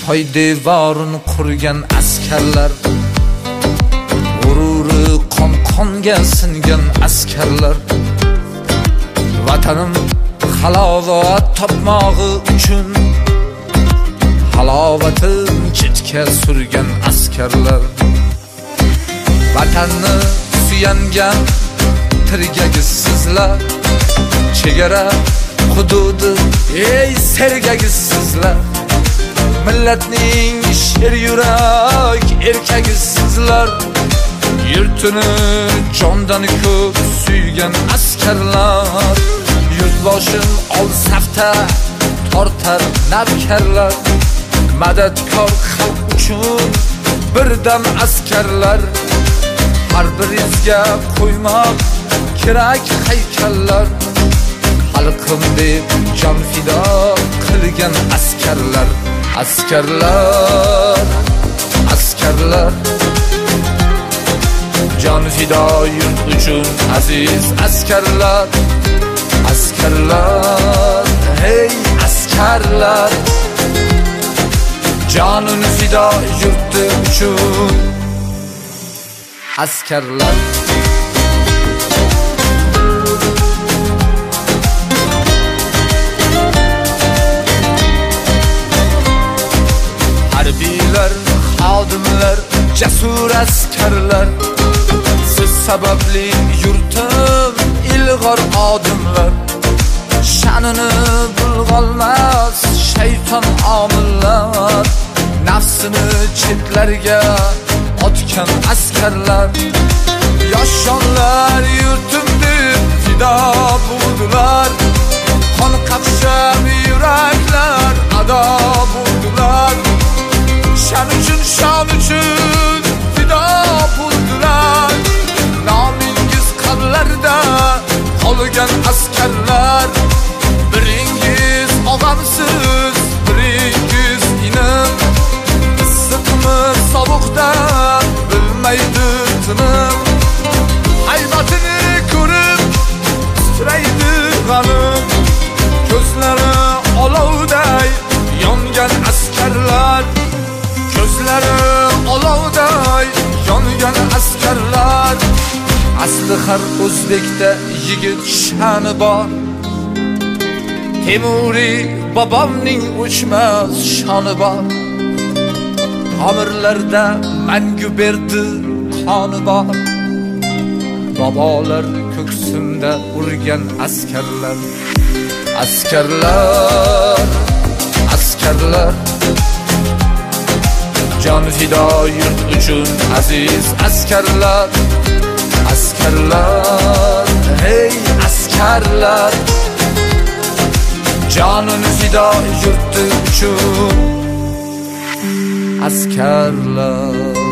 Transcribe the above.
poydevorin qurgan askarlar, g'ururi qon-qonga singan askarlar, vatanim halovat topmog'i uchun halovatin chetga surgan askarlar, vatanni suyangan tirgagizsizlar, chegara hududi ey sergagizsizlar, millatning sher yurak erkagizsizlar, yurtini jondan ko'p suygan askarlar, yurtboshim ol safta tortar navkarlar, madadkor xalq uchun birdam askarlar, har biringizga qo'ymoq kerak haykallar, xalqim deb jon fido qilgan askarlar, askarlar, askarlar, jon fido yurt uchun aziz askarlar, askarlar, hey askarlar, jonun fido yurti uchun askarlar. Harbiylar, xodimlar, jasur askarlar, siz sababli yurtim ilg'or odimlar, sha'nini bulg'olmas shayton omillar, nafsini chetlarga otgan askarlar, yoshonlar yurtim deb fido bo'ldilar, qon qaqshab yuraklar ado bo'ldilar, shon uchun fido bo'ldilar, nomingiz qalblarda qolgan askarlar, biringiz og'amsiz, biringiz inim, issiqmi sovuqda bilmaydi tinim, haybatini ko'rib titraydi g'anim, ko'zlari olovday yongan askarlar, ko'zlari olovday yongan askarlar, asli har o'zbekda yigit sha'ni bor, Temuriy bobomning o'chmas shoni bor, tomirlarda mangu berdi qoni bor, bobolar ko'ksimda urgan askarlar, askarlar, askarlar, jon fido yurt uchun aziz askarlar, askarlar, hey askarlar, jonun fido yurti uchun askarlar.